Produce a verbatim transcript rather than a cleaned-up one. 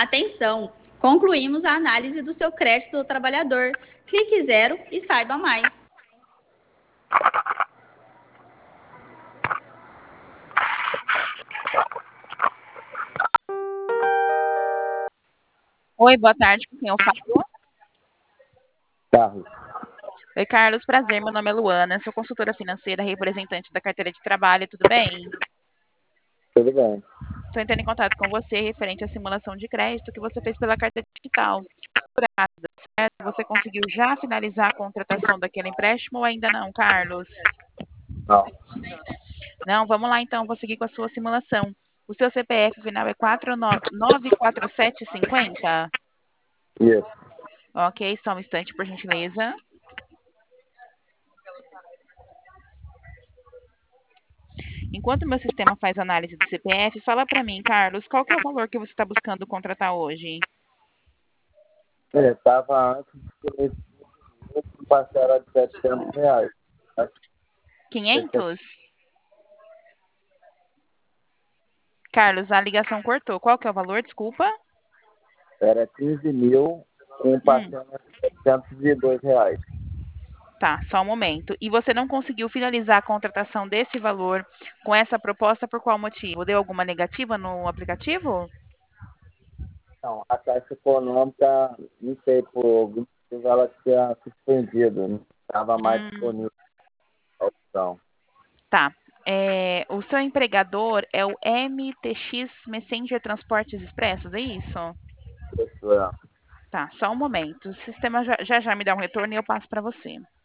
Atenção! Concluímos a análise do seu crédito do trabalhador. Clique zero e saiba mais. Oi, boa tarde, com quem eu falo? Carlos. Oi, Carlos, prazer, meu nome é Luana, sou consultora financeira, representante da carteira de trabalho, tudo bem? Tudo bem. Estou entrando em contato com você referente à simulação de crédito que você fez pela carteira digital. Certo? Você conseguiu já finalizar a contratação daquele empréstimo ou ainda não, Carlos? Não. Não, vamos lá então, vou seguir com a sua simulação. O seu C P F final é quatro nove quatro sete cinco zero? Isso. Ok, só um instante, por gentileza. Enquanto o meu sistema faz análise do C P F, fala para mim, Carlos, qual que é o valor que você está buscando contratar hoje? É, estava antes de parcela de setecentos reais. quinhentos? Carlos, a ligação cortou. Qual que é o valor? Desculpa. Era quinze mil com Hum, parcela de setecentos e dois reais. tá, só um momento. E você não conseguiu finalizar a contratação desse valor com essa proposta por qual motivo? Deu alguma negativa no aplicativo? Não, a Caixa Econômica, não sei, por algum motivo ela tinha suspendido. Não estava mais Hum, disponível a opção. tá. É, o seu empregador é o M T X Messenger Transportes Expressos, é isso? Isso é. Tá, só um momento. O sistema já já, já me dá um retorno e eu passo para você.